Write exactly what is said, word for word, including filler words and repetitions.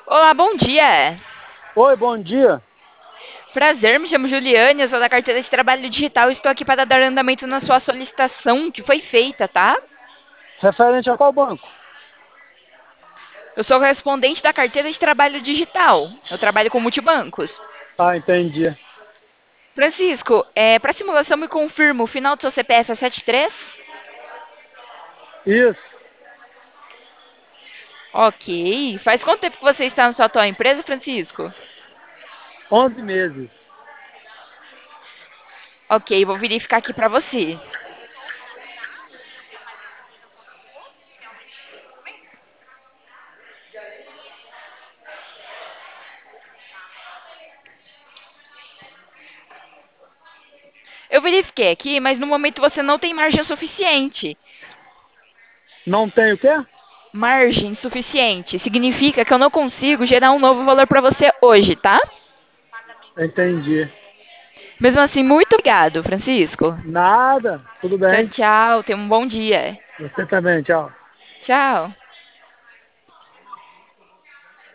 Olá, bom dia. Oi, bom dia. Prazer, me chamo Juliane, eu sou da carteira de trabalho digital e estou aqui para dar andamento na sua solicitação que foi feita, tá? Referente a qual banco? Eu sou correspondente da carteira de trabalho digital. Eu trabalho com multibancos. Ah, entendi. Francisco, é, para simulação me confirma, o final do seu C P F é setenta e três? Isso, Ok. Faz quanto tempo que você está na sua atual empresa, Francisco? onze meses. Ok, vou verificar aqui para você. Eu verifiquei aqui, mas no momento você não tem margem suficiente. Não tem o quê? Margem suficiente significa que eu não consigo gerar um novo valor para você hoje, tá? Entendi. Mesmo assim, muito obrigado, Francisco. Nada, tudo Tchau, bem. tchau. Tenha um bom dia. Você também, tchau. Tchau.